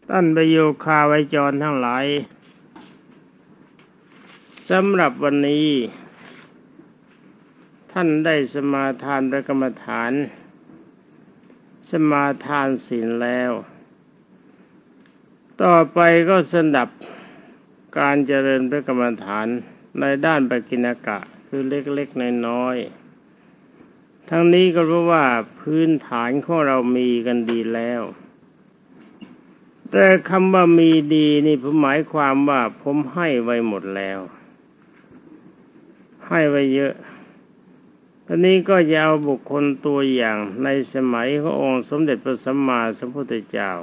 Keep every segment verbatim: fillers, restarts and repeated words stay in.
ท่านประโยคาไวยจรทั้งหลายสำหรับวันนี้ท่านได้สมาทานพระกรรมฐานสมาทานศีลแล้วต่อไปก็สดับการเจริญพระกรรมฐานในด้านปกิณกะคือเล็กๆน้อยๆทั้งนี้ก็เพราะว่าพื้นฐานของเรามีกันดีแล้วแต่คำว่ามีดีนี่ผมหมายความว่าผมให้ไว้หมดแล้วให้ไว้เยอะตอนนี้ก็จะเอาบุคคลตัวอย่างในสมัยขององค์สมเด็จพระสัมมาสัมพุทธเจ้า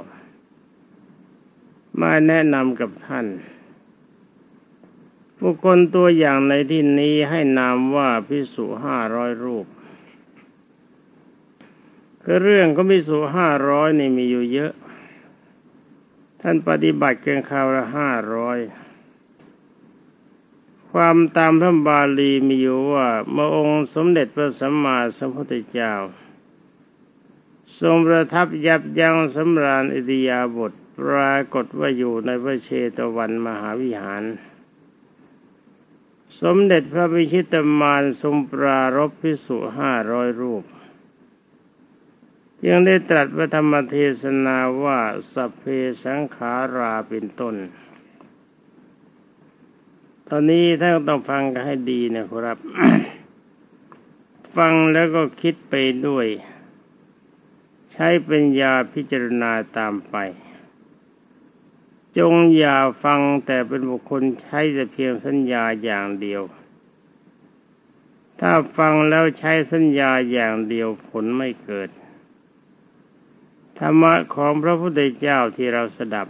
มาแนะนำกับท่านบุคคลตัวอย่างในที่นี้ให้นามว่าภิกษุห้าร้อยรูปคือเรื่องของภิกษุห้าร้อยนี่มีอยู่เยอะท่านปฏิบัติเกินคราวละห้าร้อยความตามพระบาลีมีอยู่ว่าเมื่อองค์สมเด็จพระสัมมาสัมพุทธเจ้าทรงประทับยับยั้งสำราญอิริยาบถปรากฏว่าอยู่ในพระเชตวันมหาวิหารสมเด็จพระวิชิตมารทรงปรารภภิกษุห้าร้อยรูปยังได้ตรัสพระธรรมเทศนาว่าสัพเพสังขาราเป็นต้นตอนนี้ท่านต้องฟังกันให้ดีนะครับ ฟังแล้วก็คิดไปด้วยใช้ปัญญาพิจารณาตามไปจงอย่าฟังแต่เป็นบุคคลใช้แต่เพียงสัญญาอย่างเดียวถ้าฟังแล้วใช้สัญญาอย่างเดียวผลไม่เกิดธรรมะของพระพุทธเจ้าที่เราสดับ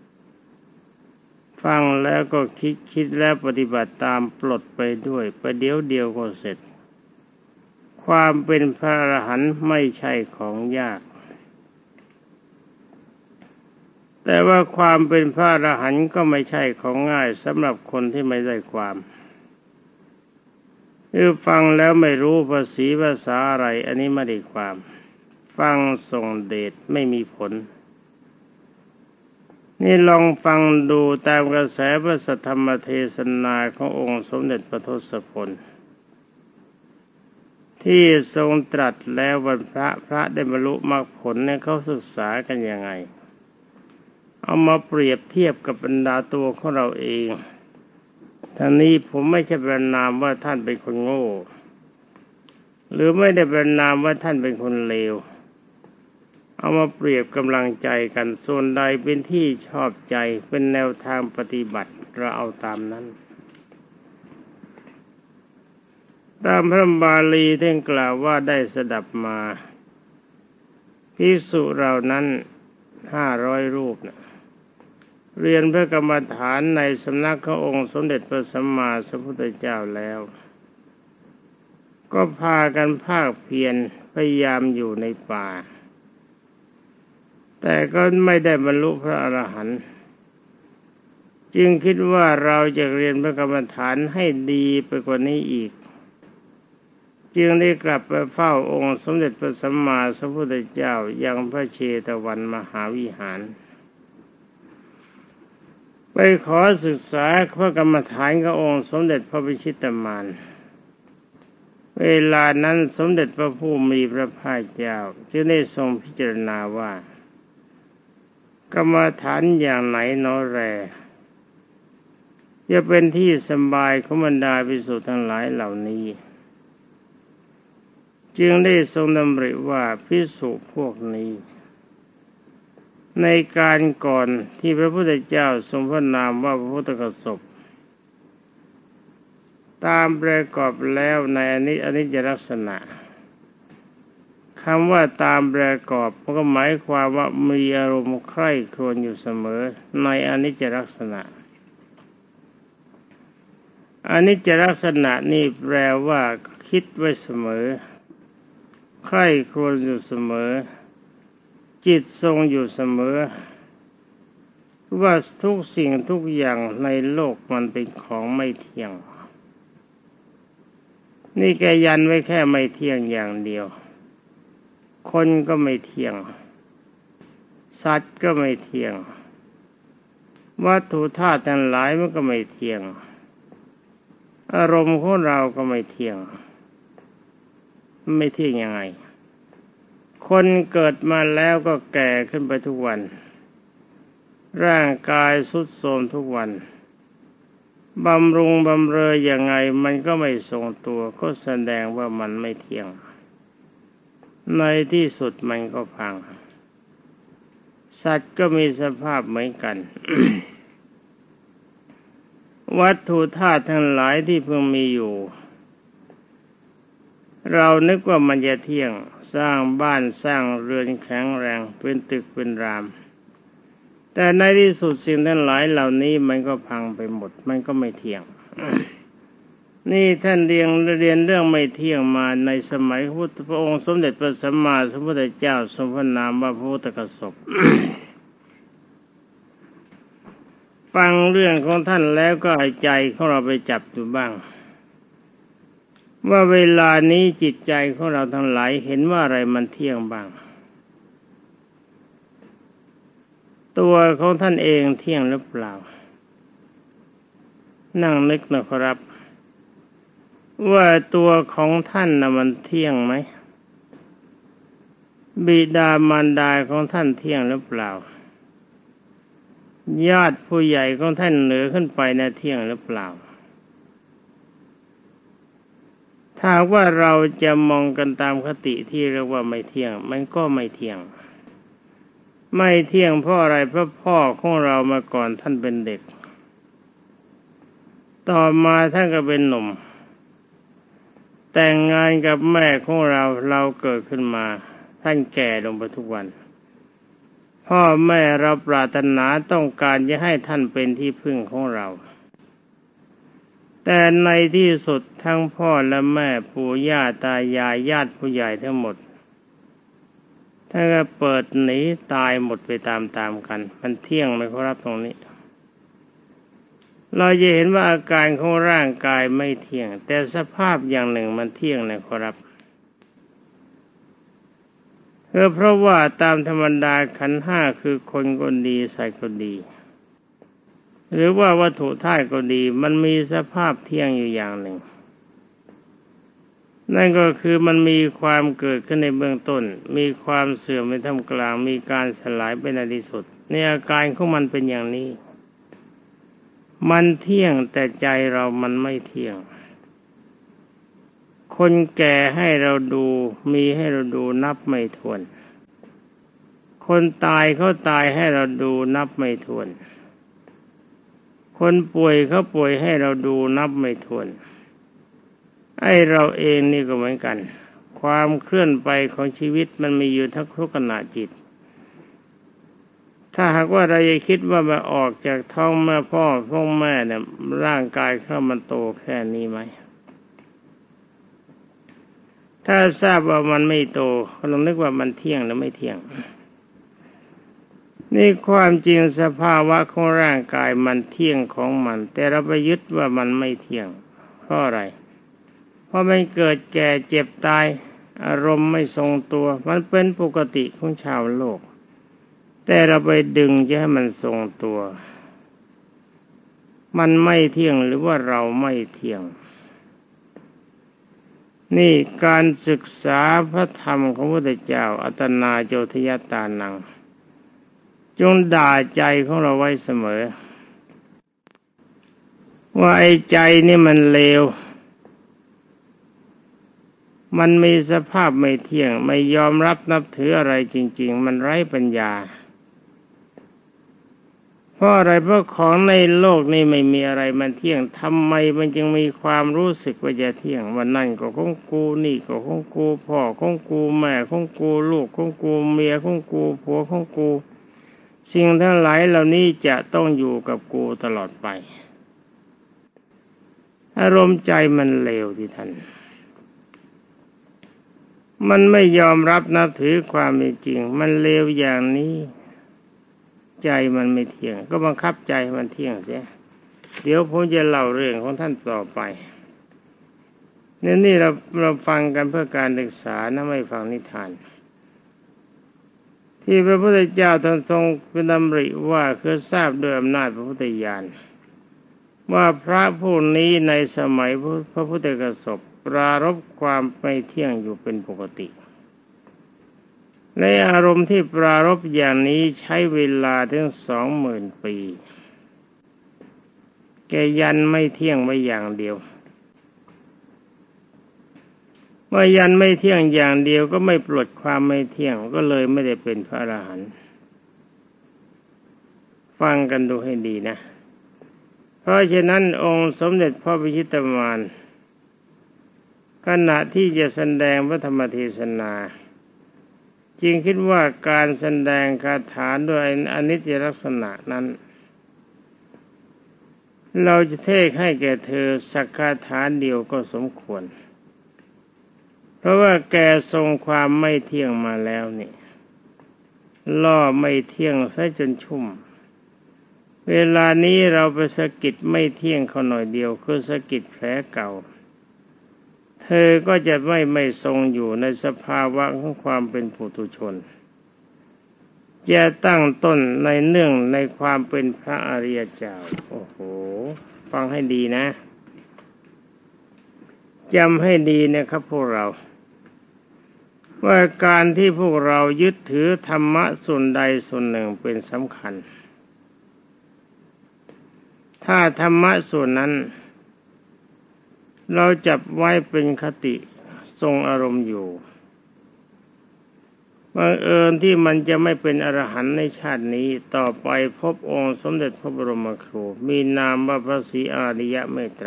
ฟังแล้วก็คิดคิดแล้วปฏิบัติตามปลดไปด้วยประเดี๋ยวเดียวก็เสร็จความเป็นพระอรหันต์ไม่ใช่ของยากแต่ว่าความเป็นพระอรหันต์ก็ไม่ใช่ของง่ายสำหรับคนที่ไม่ได้ความคือฟังแล้วไม่รู้ภาษีภาษาอะไรอันนี้ไม่ได้ความฟังส่งเดชไม่มีผลนี่ลองฟังดูตามกระแสพระสัทธรรมเทศนาขององค์สมเด็จพระทศพลที่ทรงตรัสแล้ววันพระพระได้บรรลุมรรคผลเนี่ยเขาศึกษากันยังไงเอามาเปรียบเทียบกับบรรดาตัวของเราเองทั้งนี้ผมไม่ใช่ประนามว่าท่านเป็นคนโง่หรือไม่ได้ประนามว่าท่านเป็นคนเลวเอามาเปรียบกำลังใจกันส่วนใดเป็นที่ชอบใจเป็นแนวทางปฏิบัติเราเอาตามนั้นตามพระบาลีท่านกล่าวว่าได้สดับมาภิกษุเหล่านั้นห้าร้อยรูปนะเรียนพระกรรมฐานในสำนักขององค์สมเด็จพระสัมมาสัมพุทธเจ้าแล้วก็พากันภาคเพียรพยายามอยู่ในป่าแต่ก็ไม่ได้บรรลุพระอรหันต์จึงคิดว่าเราจะเรียนพระกรรมฐานให้ดีไปกว่านี้อีกจึงได้กลับไปเฝ้าองค์สมเด็จพระสัมมาสัมพุทธเจ้ายังพระเชตวันมหาวิหารไปขอศึกษาพระกรรมฐานขององค์สมเด็จพระวิชิตมารเวลานั้นสมเด็จพระผู้มีพระภาคเจ้าจึงได้ทรงพิจารณาว่ากรรมฐานอย่างไหนน้อแรจะเป็นที่สบายของบรรดาภิกษุทั้งหลายเหล่านี้จึงได้ทรงดำริว่าภิกษุพวกนี้ในการก่อนที่พระพุทธเจ้าทรงพระนามว่าพระพุทธกสบตามประกอบแล้วในอนิอนิจจลักษณะคำว่าตามประกอบก็หมายความว่ามีอารมณ์ใคร่ครวญอยู่เสมอในอนิจจลักษณะอนิจจลักษณะนี่แปลว่าคิดไว้เสมอใคร่ครวญอยู่เสมอจิตทรงอยู่เสมอว่าทุกสิ่งทุกอย่างในโลกมันเป็นของไม่เที่ยงนี่แกยันไว้แค่ไม่เที่ยงอย่างเดียวคนก็ไม่เที่ยงสัตว์ก็ไม่เที่ยงวัตถุธาตุทั้งหลายมันก็ไม่เที่ยงอารมณ์ของเราก็ไม่เที่ยงไม่เที่ยงยังไงคนเกิดมาแล้วก็แก่ขึ้นไปทุกวันร่างกายทรุดโทรมทุกวันบำรุงบำเรอยังไงมันก็ไม่ทรงตัวก็แสดงว่ามันไม่เที่ยงในที่สุดมันก็พังสัตว์ก็มีสภาพเหมือนกัน วัตถุธาตุทั้งหลายที่เพิ่งมีอยู่เรานึกว่ามันจะเที่ยงสร้างบ้านสร้างเรือนแข็งแรงเป็นตึกเป็นรามแต่ในที่สุดสิ่งทั้งหลายเหล่านี้มันก็พังไปหมดมันก็ไม่เที่ยง นี่ท่านเรียนเรียนเรื่องไม่เที่ยงมาในสมัยพุทธพระองค์สมเด็จพระสัมมาสัมพุทธเจ้าทรงพระนามว่าพระพุทธกสป ฟังเรื่องของท่านแล้วก็ให้ใจของเราไปจับดูบ้างว่าเวลานี้จิตใจของเราทั้งหลายเห็นว่าอะไรมันเที่ยงบ้างตัวของท่านเองเที่ยงหรือเปล่านั่งนึกนะครับว่าตัวของท่านน่ะมันเที่ยงไหมบิดามารดาของท่านเที่ยงหรือเปล่าญาติผู้ใหญ่ของท่านเหนือขึ้นไปน่ะเที่ยงหรือเปล่าถ้าว่าเราจะมองกันตามคติที่เรียกว่าไม่เที่ยงมันก็ไม่เที่ยงไม่เที่ยงเพราะอะไรเพราะพ่อของเรามาก่อนท่านเป็นเด็กต่อมาท่านก็เป็นหนุ่มแต่งงานกับแม่ของเราเราเกิดขึ้นมาท่านแก่ลงไปทุกวันพ่อแม่เราปรารถนาต้องการจะให้ท่านเป็นที่พึ่งของเราแต่ในที่สุดทั้งพ่อและแม่ปู่ย่าตายายญาติผู้ใหญ่ทั้งหมดท่านก็เปิดหนีตายหมดไปตามๆกันมันเที่ยงไหมครับตรงนี้เราจะเห็นว่าอาการของร่างกายไม่เที่ยงแต่สภาพอย่างหนึ่งมันเที่ยงนะครับก็เพราะว่าตามธรรมดาขันธ์ห้าคือคนก็ดีสัตว์ก็ดีหรือว่าวัตถุธาตุก็ดีมันมีสภาพเที่ยงอยู่อย่างหนึ่งนั่นก็คือมันมีความเกิดขึ้นในเบื้องต้นมีความเสื่อมในท่ามกลางมีการสลายไปในที่สุดในอาการของมันเป็นอย่างนี้มันเที่ยงแต่ใจเรามันไม่เที่ยงคนแก่ให้เราดูมีให้เราดูนับไม่ถ้วนคนตายเขาตายให้เราดูนับไม่ถ้วนคนป่วยเขาป่วยให้เราดูนับไม่ถ้วนไอ้เราเองนี่ก็เหมือนกันความเคลื่อนไปของชีวิตมันมีอยู่ทั้งทุกขณะจิตถ้าหากว่าเราจะคิดว่ามาออกจากท้องแม่พ่อท้องแม่เนี่ยร่างกายเขามันโตแค่นี้ไหมถ้าทราบว่ามันไม่โตก็ลองนึกว่ามันเที่ยงหรือไม่เที่ยงนี่ความจริงสภาวะของร่างกายมันเที่ยงของมันแต่เราไปยึดว่ามันไม่เที่ยงเพราะอะไรเพราะมันเกิดแก่เจ็บตายอารมณ์ไม่ทรงตัวมันเป็นปกติของชาวโลกแต่เราไปดึงจะให้มันทรงตัวมันไม่เที่ยงหรือว่าเราไม่เที่ยงนี่การศึกษาพระธรรมของพระพุทธเจ้าอัตนาโจทยตานังจงด่าใจของเราไว้เสมอว่าไอ้ใจนี่มันเลวมันมีสภาพไม่เที่ยงไม่ยอมรับนับถืออะไรจริงๆมันไร้ปัญญาเพราะอะไรเพราะของในโลกนี้ไม่มีอะไรมันเที่ยงทำไมมันจึงมีความรู้สึกว่าจะเที่ยงวันนั่นก็ของกูนี่ก็ของกูพ่อของกูแม่ของกูลูกของกูเมียของกูผัวของกูสิ่งทั้งหลายเหล่านี้จะต้องอยู่กับกูตลอดไปอารมณ์ใจมันเลวที่ท่านมันไม่ยอมรับนับถือความเป็นจริงมันเลวอย่างนี้ใจมันไม่เที่ยงก็บังคับใจให้มันเที่ยงเสียเดี๋ยวผมจะเล่าเรื่องของท่านต่อไปนี่นี่เราเราฟังกันเพื่อการศึกษานะไม่ฟังนิทานทที่พระพุทธเจ้าท่านทรงเป็นดำริว่าคือทราบโดยอำนาจพระพุทธญาณว่าพระผู้นี้ในสมัยพระพุทธกสบปรารภความไม่เที่ยงอยู่เป็นปกติในอารมณ์ที่ปรารภอย่างนี้ใช้เวลาถึงสองหมื่นปีแกยันไม่เที่ยงไว้อย่างเดียวเมื่อยันไม่เที่ยงอย่างเดียวก็ไม่ปลดความไม่เที่ยงก็เลยไม่ได้เป็นพระอรหันต์ฟังกันดูให้ดีนะเพราะฉะนั้นองค์สมเด็จพระพิชิตมารขณะที่จะแสดงพระธรรมเทศนาจึงคิดว่าการแสดงคาถาด้วยอนิจจลักษณะนั้นเราจะเทศให้แก่เธอสักคาถาเดียวก็สมควรเพราะว่าแกทรงความไม่เที่ยงมาแล้วนี่ล่อไม่เที่ยงซะจนชุ่มเวลานี้เราไปสะกิดไม่เที่ยงเขาหน่อยเดียวคือสะกิดแผลเก่าเธอก็จะไม่ไม่ทรงอยู่ในสภาวะของความเป็นปุถุชนจะตั้งต้นในเนื่องในความเป็นพระอริยเจ้าโอ้โหฟังให้ดีนะจำให้ดีนะครับพวกเราว่าการที่พวกเรายึดถือธรรมะส่วนใดส่วนหนึ่งเป็นสำคัญถ้าธรรมะส่วนนั้นเราจับไว้เป็นคติทรงอารมณ์อยู่บังเอิญที่มันจะไม่เป็นอรหันต์ในชาตินี้ต่อไปพบองค์สมเด็จพระบรมครูมีนามว่าพระศรีอริยเมตไตร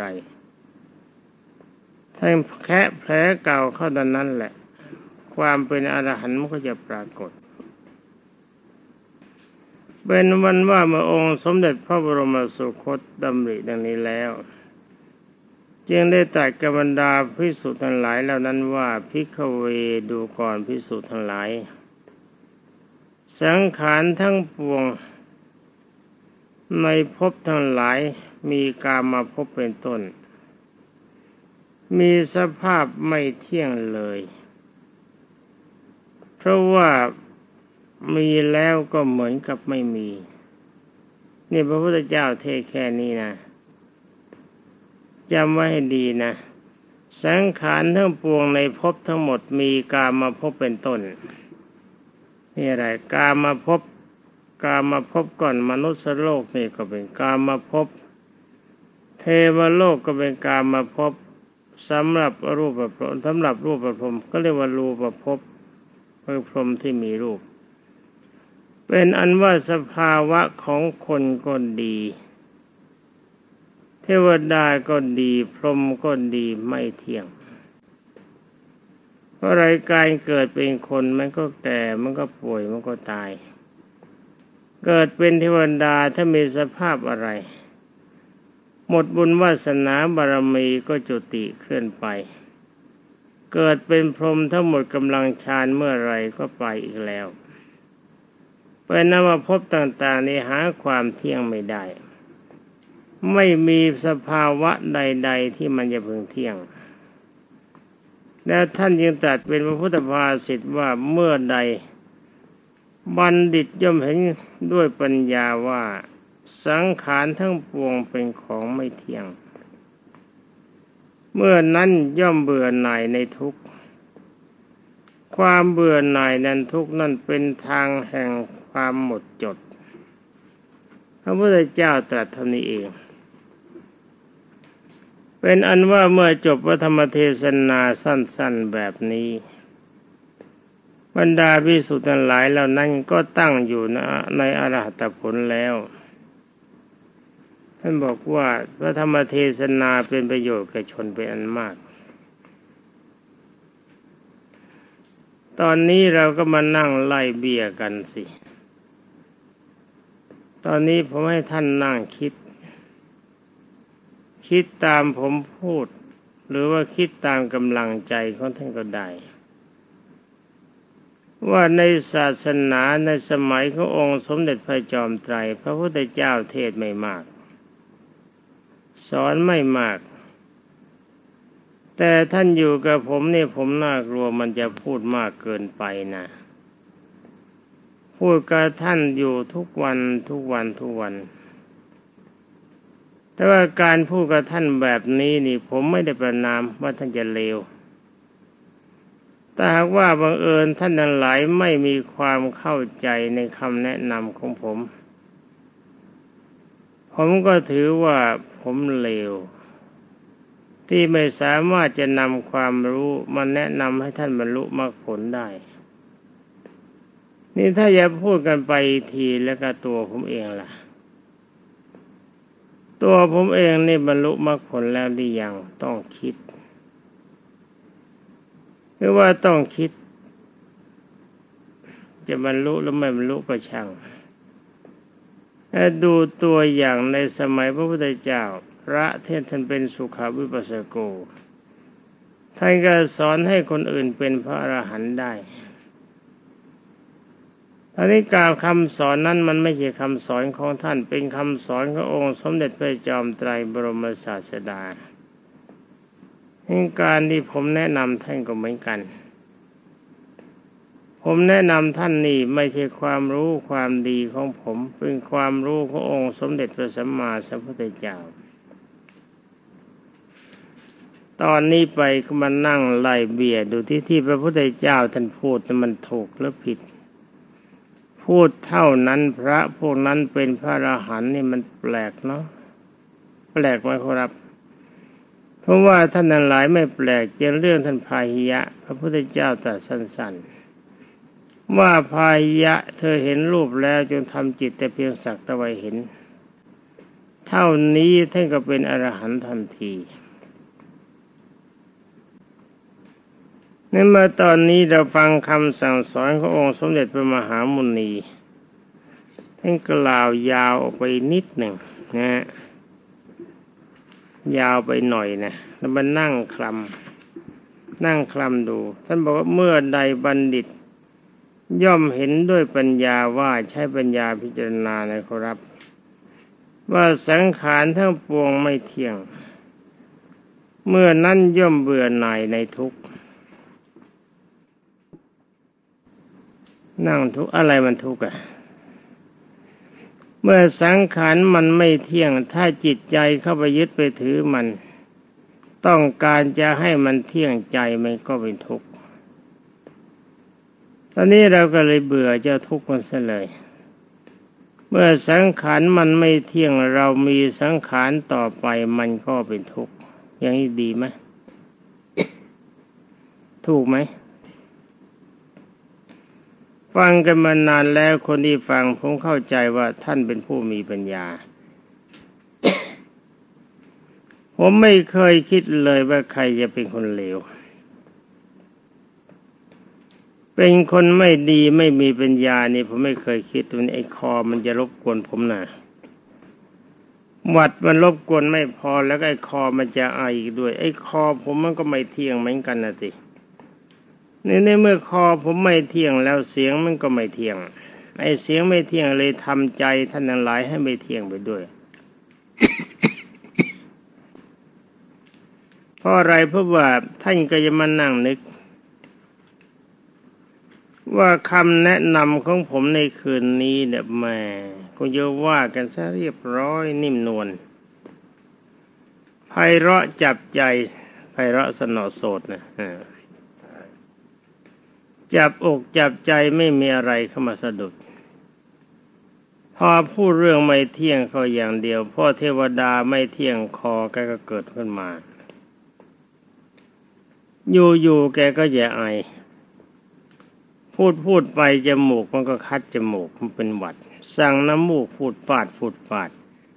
ถ้าแค่แผลเก่าเข้าดังนั้นแหละความเป็นอรหันต์มันก็จะปรากฏเป็นวันว่าเมื่อองค์สมเด็จพระบรมสุคตดำริดังนี้แล้วจึงได้ตรัสกับบรรดาภิกษุทั้งหลายเหล่านั้นว่าภิกขเวดูก่อนภิกษุทั้งหลายสังขารทั้งปวงในภพทั้งหลายมีกามภพเป็นต้นมีสภาพไม่เที่ยงเลยเพราะว่ามีแล้วก็เหมือนกับไม่มีนี่พระพุทธเจ้าเทศแค่นี้นะจำไว้ให้ดีนะสังขารทั้งปวงในภพทั้งหมดมีกามภพเป็นต้นนี่อะไรกามภพกามภพก่อนมนุษย์โลกนี่ก็เป็นกามภพเทวโลกก็เป็นกามภพสำหรับรูปประพรหมสำหรับรูปประพรหมก็เรียกว่ารูปภพคือพรหมที่มีรูปเป็นอันว่าสภาวะของคนก็ดีเทวดาก็ดีพรหมก็ดีไม่เที่ยงเพราะรายการเกิดเป็นคนมันก็แก่มันก็ป่วยมันก็ตายเกิดเป็นเทวดาถ้ามีสภาพอะไรหมดบุญวาสนาบารมีก็จุติเคลื่อนไปเกิดเป็นพรหมทั้งหมดกำลังฌานเมื่อไรก็ไปอีกแล้วเป็นนามภพต่างๆนี้หาความเที่ยงไม่ได้ไม่มีสภาวะใดๆที่มันจะพึงเที่ยงแล้วท่านยังตรัสเป็นพระพุทธภาษิตว่าเมื่อใดบัณฑิตย่อมเห็นด้วยปัญญาว่าสังขารทั้งปวงเป็นของไม่เที่ยงเมื่อนั้นย่อมเบื่อหน่ายในทุกข์ความเบื่อหน่ายนั้นทุกข์นั่นเป็นทางแห่งความหมดจดพระพุทธเจ้าตรัสเท่านี้เองเป็นอันว่าเมื่อจบพระธรรมเทศนาสั้นๆแบบนี้บรรดาภิกษุทั้งหลายเหล่านั้นก็ตั้งอยู่ในอรหัตผลแล้วท่านบอกว่าพระธรรมเทศนาเป็นประโยชน์แก่ชนเป็นอันมากตอนนี้เราก็มานั่งไล่เบี้ยกันสิตอนนี้ผมให้ท่านนั่งคิดคิดตามผมพูดหรือว่าคิดตามกำลังใจของท่านก็ได้ว่าในศาสนาในสมัยขององค์สมเด็จพระจอมไตรพระพุทธเจ้าเทศไม่มากสอนไม่มากแต่ท่านอยู่กับผมนี่ผมน่ากลัวมันจะพูดมากเกินไปนะพูดกับท่านอยู่ทุกวันทุกวันทุกวันแต่ว่าการพูดกับท่านแบบนี้นี่ผมไม่ได้ประณามว่าท่านจะเลวแต่หากว่าบังเอิญท่านทั้งหลายไม่มีความเข้าใจในคำแนะนำของผมผมก็ถือว่าผมเลวที่ไม่สามารถจะนำความรู้มาแนะนำให้ท่านบรรลุมรรคผลได้นี่ถ้าอย่าพูดกันไปทีแล้วก็ตัวผมเองล่ะตัวผมเองนี่บรรลุมรรคผลแล้วหรือยังต้องคิดหรือว่าต้องคิดจะบรรลุหรือไม่บรรลุก็ช่างถ้าดูตัวอย่างในสมัยพระพุทธเจ้าพระเทศท่านเป็นสุขวิปัสสโกท่านก็สอนให้คนอื่นเป็นพระอรหันต์ได้อันนี้การคำสอนนั้นมันไม่ใช่คำสอนของท่านเป็นคำสอนขององค์สมเด็จพระจอมไตรบรมศาสดาในการที่ผมแนะนำท่านก็เหมือนกันผมแนะนำท่านนี่ไม่ใช่ความรู้ความดีของผมเป็นความรู้ขององค์สมเด็จพระสัมมาสัมพุทธเจ้าตอนนี้ไปก็มานั่งไล่เบียดดูที่ที่พระพุทธเจ้าท่านพูดมันถูกหรือผิดพูดเท่านั้นพระพวกนั้นเป็นพระอรหันต์นี่มันแปลกเนาะแปลกไหมครับเพราะว่าท่านนั้นหลายไม่แปลกเกี่ยวเรื่องท่านพาหิยะพระพุทธเจ้าตรัสสั้นๆว่าพาหิยะเธอเห็นรูปแล้วจงทำจิตแต่เพียงสักแต่ว่าเห็นเท่านี้ท่านก็เป็นอรหันต์ทันทีนี่มาตอนนี้เราฟังคำสั่งสอนขององค์สมเด็จพระมหามุนีท่านกล่าวยาวออกไปนิดหนึ่งนะยาวไปหน่อยนะแล้วมานั่งคลำนั่งคลำดูท่านบอกว่าเมื่อใดบัณฑิตย่อมเห็นด้วยปัญญาว่าใช้ปัญญาพิจารณานะครับว่าสังขารทั้งปวงไม่เที่ยงเมื่อนั้นย่อมเบื่อหน่ายในทุกข์นั่งทุกข์อะไรมันทุกข์อ่ะเมื่อสังขารมันไม่เที่ยงถ้าจิตใจเข้าไปยึดไปถือมันต้องการจะให้มันเที่ยงใจมันก็เป็นทุกข์ตอนนี้เราก็เลยเบื่อเจ้าทุกข์มันซะเลยเมื่อสังขารมันไม่เที่ยงเรามีสังขารต่อไปมันก็เป็นทุกข์อย่างนี้ดีไหม ถูกไหมฟังกันมานานแล้วคนที่ฟังผมเข้าใจว่าท่านเป็นผู้มีปัญญา ผมไม่เคยคิดเลยว่าใครจะเป็นคนเลวเป็นคนไม่ดีไม่มีปัญญานี่ผมไม่เคยคิดว่าไอ้คอมันจะรบกวนผมนะหวัดมันรบกวนไม่พอแล้วไอ้คอมันจะไออีกด้วยไอ้คอผมมันก็ไม่เที่ยงเหมือนกันนะสิในในเมื่อคอผมไม่เที่ยงแล้วเสียงมันก็ไม่เที่ยงไอ้เสียงไม่เที่ยงเลยทำใจท่านทั้งหลายให้ไม่เที่ยงไปด้วย เพราะอะไรเพราะว่าท่านก็จะมานั่งนึกว่าคำแนะนำของผมในคืนนี้เนี่ยแหมคงจะว่ากันซะเรียบร้อยนิ่มนวลไพเราะจับใจไพเราะสนอโสดนะจับอกจับใจไม่มีอะไรเข้ามาสะดุดพอพูดเรื่องไม่เที่ยงเขาอย่างเดียวพ่อเทวดาไม่เที่ยงคอแกก็เกิดขึ้นมาอยู่ๆแกก็แย่ไอพูดพูดไปจมูกมันก็คัดจมูกมันเป็นหวัดสั่งน้ำมูกพูดปาดพูดปาด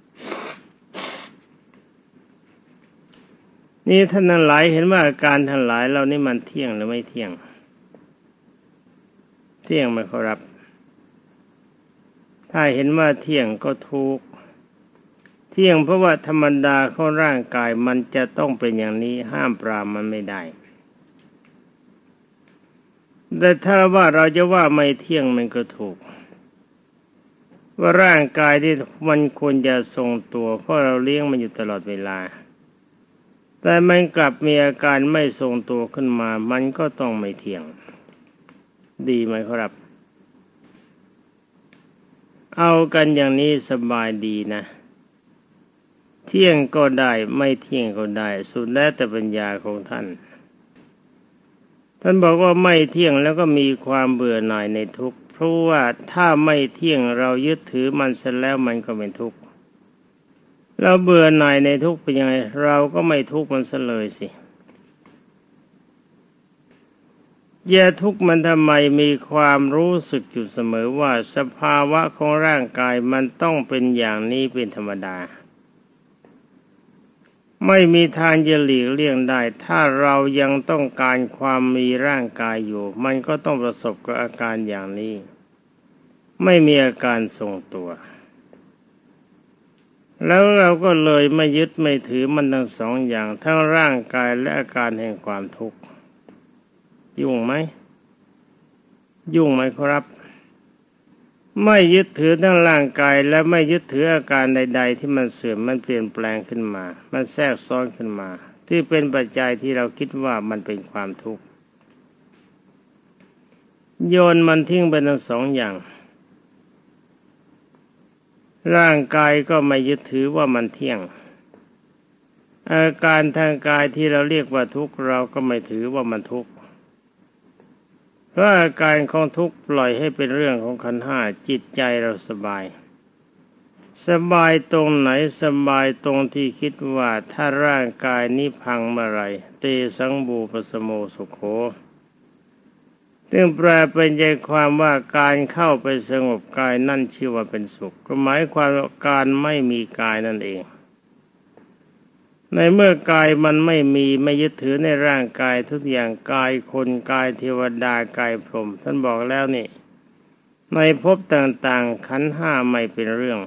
นี่ท่านทั้งหลายเห็นว่าอาการทั้งหลายเรานี่มันเที่ยงหรือไม่เที่ยงเที่ยงไหมครับถ้าเห็นว่าเที่ยงก็ถูกเที่ยงเพราะว่าธรรมดาของร่างกายมันจะต้องเป็นอย่างนี้ห้ามปรามมันไม่ได้แต่ถ้าว่าเราจะว่าไม่เที่ยงมันก็ถูกว่าร่างกายที่มันควรจะทรงตัวเพราะเราเลี้ยงมันอยู่ตลอดเวลาแต่มันกลับมีอาการไม่ทรงตัวขึ้นมามันก็ต้องไม่เที่ยงดีไหมครับเอากันอย่างนี้สบายดีนะเที่ยงก็ได้ไม่เที่ยงก็ได้สุดแล้วแต่ปัญญาของท่านท่านบอกว่าไม่เที่ยงแล้วก็มีความเบื่อหน่ายในทุกข์เพราะว่าถ้าไม่เที่ยงเรายึดถือมันเสร็จแล้วมันก็เป็นทุกข์เราเบื่อหน่ายในทุกข์เป็นยังไงเราก็ไม่ทุกข์มันซะเลยสิอย่าทุกข์มันทำไมมีความรู้สึกอยู่เสมอว่าสภาวะของร่างกายมันต้องเป็นอย่างนี้เป็นธรรมดาไม่มีทางจะหลีกเลี่ยงได้ถ้าเรายังต้องการความมีร่างกายอยู่มันก็ต้องประสบกับอาการอย่างนี้ไม่มีอาการทรงตัวแล้วเราก็เลยไม่ยึดไม่ถือมันทั้งสองอย่างทั้งร่างกายและอาการแห่งความทุกข์ยุ่งไหมยุ่งไหมครับไม่ยึดถือทั้งร่างกายและไม่ยึดถืออาการใดๆที่มันเสื่อมมันเปลี่ยนแปลงขึ้นมามันแทรกซ้อนขึ้นมาที่เป็นปัจจัยที่เราคิดว่ามันเป็นความทุกข์โยนมันทิ้งไปทั้งสองอย่างร่างกายก็ไม่ยึดถือว่ามันเที่ยงอาการทางกายที่เราเรียกว่าทุกข์เราก็ไม่ถือว่ามันทุกข์เพราะอาการของทุกข์ปล่อยให้เป็นเรื่องของขันธ์ห้าจิตใจเราสบายสบายตรงไหนสบายตรงที่คิดว่าถ้าร่างกายนี้พังเมื่อไรเตสังบูปสโมสุโขซึ่งแปลเป็นใจความว่าการเข้าไปสงบกายนั่นชื่อว่าเป็นสุขก็หมายความว่าการไม่มีกายนั่นเองในเมื่อกายมันไม่มีไม่ยึดถือในร่างกายทุกอย่างกายคนกายเทวดากายพรหมท่านบอกแล้วนี่ในภพต่างๆขันธ์ห้าไม่เป็นเรื่อง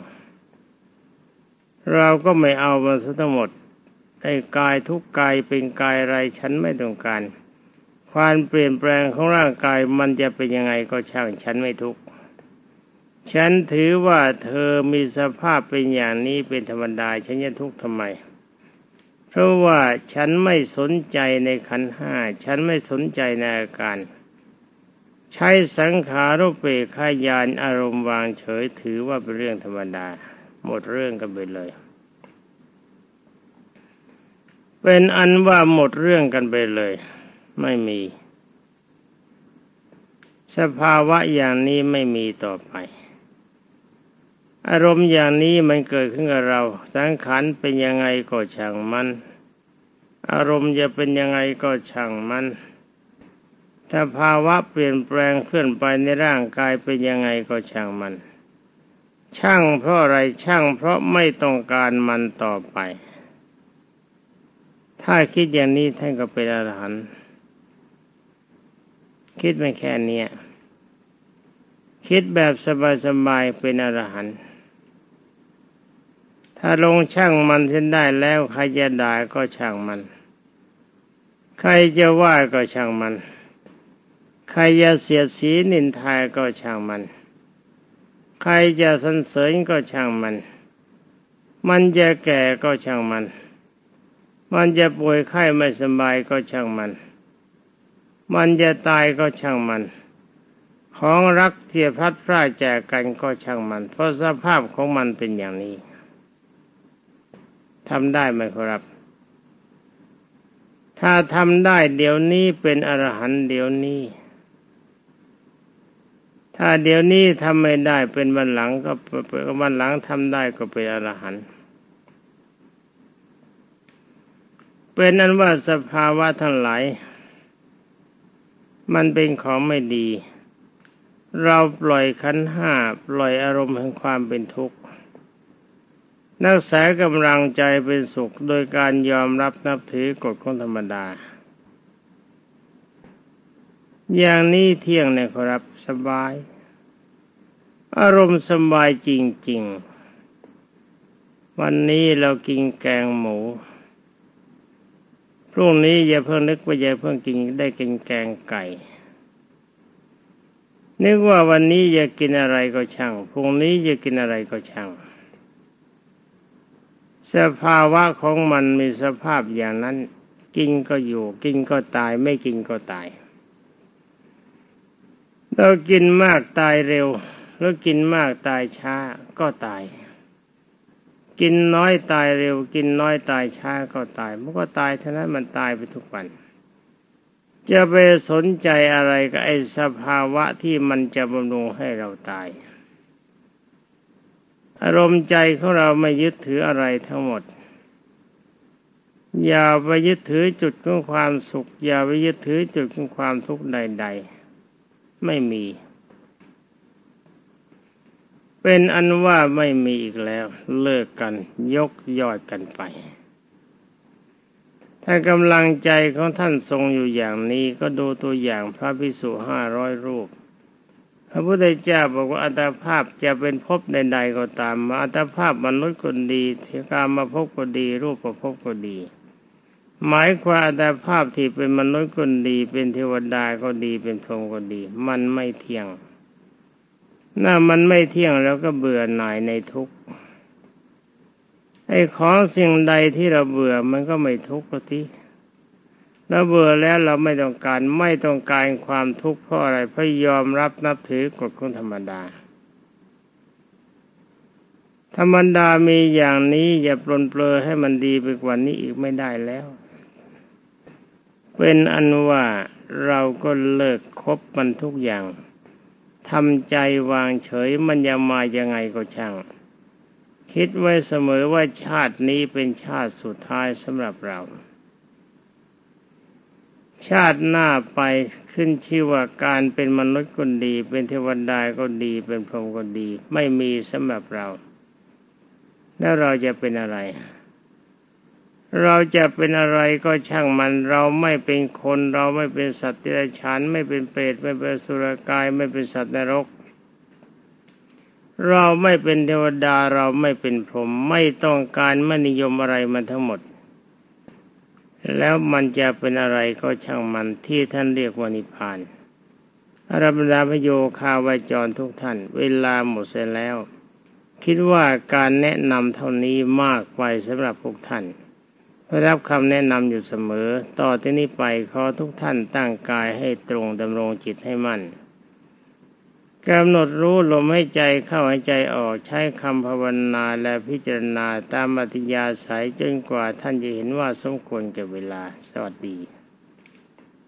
เราก็ไม่เอามันทั้งหมดไอ้กายทุกกายเป็นกายอะไรฉันไม่ต้องการความเปลี่ยนแปลงของร่างกายมันจะเป็นยังไงก็ช่างฉันไม่ทุกข์ฉันถือว่าเธอมีสภาพเป็นอย่างนี้เป็นธรรมดาฉันจะทุกข์ทำไมเพราะว่าฉันไม่สนใจในขันธ์ห้าฉันไม่สนใจในอาการใช้สังขารุปเปกขญาณอารมณ์วางเฉยถือว่าเป็นเรื่องธรรมดาหมดเรื่องกันไปเลยเป็นอันว่าหมดเรื่องกันไปเลยไม่มีสภาวะอย่างนี้ไม่มีต่อไปอารมณ์อย่างนี้มันเกิดขึ้นกับเราสังขารเป็นยังไงก็ช่างมันอารมณ์จะเป็นยังไงก็ช่างมันถ้าภาวะเปลี่ยนแปลงเคลื่อนไปในร่างกายเป็นยังไงก็ช่างมันช่างเพราะอะไรช่างเพราะไม่ต้องการมันต่อไปถ้าคิดอย่างนี้ท่านก็เป็นอรหันต์คิดไม่แค่นี้คิดแบบสบายๆเป็นอรหันต์ถ้าลงช่างมันเส้นได้แล้วใครจะด่าก็ช่างมันใครจะว่าก็ช่างมันใครจะเสียดสีนินทาก็ช่างมันใครจะสรรเสริญก็ช่างมันมันจะแก่ก็ช่างมันมันจะป่วยไข้ไม่สบายก็ช่างมันมันจะตายก็ช่างมันของรักที่พลัดพรากจากกันก็ช่างมันเพราะสภาพของมันเป็นอย่างนี้ทำได้ไหมครับถ้าทำได้เดี๋ยวนี้เป็นอรหันต์เดี๋ยวนี้ถ้าเดี๋ยวนี้ทำไม่ได้เป็นวันหลังก็วันหลังทำได้ก็เป็นอรหันต์เป็นนั้นว่าสภาวะทั้งหลายมันเป็นของไม่ดีเราปล่อยขันธ์ห้าปล่อยอารมณ์แห่งความเป็นทุกข์รักษากำลังใจเป็นสุขโดยการยอมรับนับถือกฎของธรรมดาอย่างนี้เที่ยงเนี่ยครับสบายอารมณ์สบายจริงๆวันนี้เรากินแกงหมูพรุ่งนี้อย่าเพิ่งนึกว่าอย่าเพิ่งกินได้กินแกงไก่นึกว่าวันนี้จะกินอะไรก็ช่างพรุ่งนี้จะกินอะไรก็ช่างสภาวะของมันมีสภาพอย่างนั้นกินก็อยู่กินก็ตายไม่กินก็ตายเรากินมากตายเร็วหรือกินมากตายช้าก็ตายกินน้อยตายเร็วกินน้อยตายช้าก็ตายมันก็ตายเท่านั้นมันตายไปทุกวันจะไปสนใจอะไรกับไอ้สภาวะที่มันจะบำรุงให้เราตายอารมณ์ใจของเราไม่ยึดถืออะไรทั้งหมดอย่าไปยึดถือจุดของความสุขอย่าไปยึดถือจุดของความทุกข์ใดๆไม่มีเป็นอันว่าไม่มีอีกแล้วเลิกกันยกยอดกันไปถ้ากำลังใจของท่านทรงอยู่อย่างนี้ก็ดูตัวอย่างพระภิกษุห้าร้อยรูปพระพุทธเจ้าบอกว่าอัตภาพจะเป็นภพใดๆก็ตามมาอัตภาพมนุษย์ก็ดีเทวดามาภพก็ดีรูปภพก็ดีหมายความอัตภาพที่เป็นมนุษย์ก็ดีเป็นเทวดาก็ดีเป็นพรหมก็ดีมันไม่เที่ยงน่ามันไม่เที่ยงแล้วก็เบื่อหน่ายในทุกข์ไอ้ของสิ่งใดที่เราเบื่อมันก็ไม่ทุกข์ทีเราเบื่อแล้วเราไม่ต้องการไม่ต้องการความทุกข์เพราะอะไรเพราะยอมรับนับถือกฎของธรรมดาธรรมดามีอย่างนี้อย่าปลนเปลือให้มันดีไปกว่านี้อีกไม่ได้แล้วเป็นอันว่าเราก็เลิกคบมันทุกอย่างทำใจวางเฉยมันจะมายังไงก็ช่างคิดไว้เสมอว่าชาตินี้เป็นชาติสุดท้ายสำหรับเราชาติหน้าไปขึ้นชื่อว่าการเป็นมนุษย์ก็ดีเป็นเทวดาก็ดีเป็นพรหมก็ดีไม่มีสำหรับเราแล้วเราจะเป็นอะไรเราจะเป็นอะไรก็ช่างมันเราไม่เป็นคนเราไม่เป็นสัตว์เดรัจฉานไม่เป็นเปรตไม่เป็นอสุรกายไม่เป็นสัตว์นรกเราไม่เป็นเทวดาเราไม่เป็นพรหมไม่ต้องการไม่นิยมอะไรมันทั้งหมดแล้วมันจะเป็นอะไรก็ช่างมันที่ท่านเรียกว่านิพพานอรบรรดาพโยคาวาจรทุกท่านเวลาหมดเสียแล้วคิดว่าการแนะนำเท่านี้มากไปสำหรับพวกท่านได้รับคำแนะนำอยู่เสมอต่อที่นี้ไปขอทุกท่านตั้งกายให้ตรงดำรงจิตให้มั่นกำหนดรู้ลมให้ใจเข้าให้ใจออกใช้คำภาวนาและพิจารณาตามอัธยาศัยจนกว่าท่านจะเห็นว่าสมควรแก่เวลาสวัสดี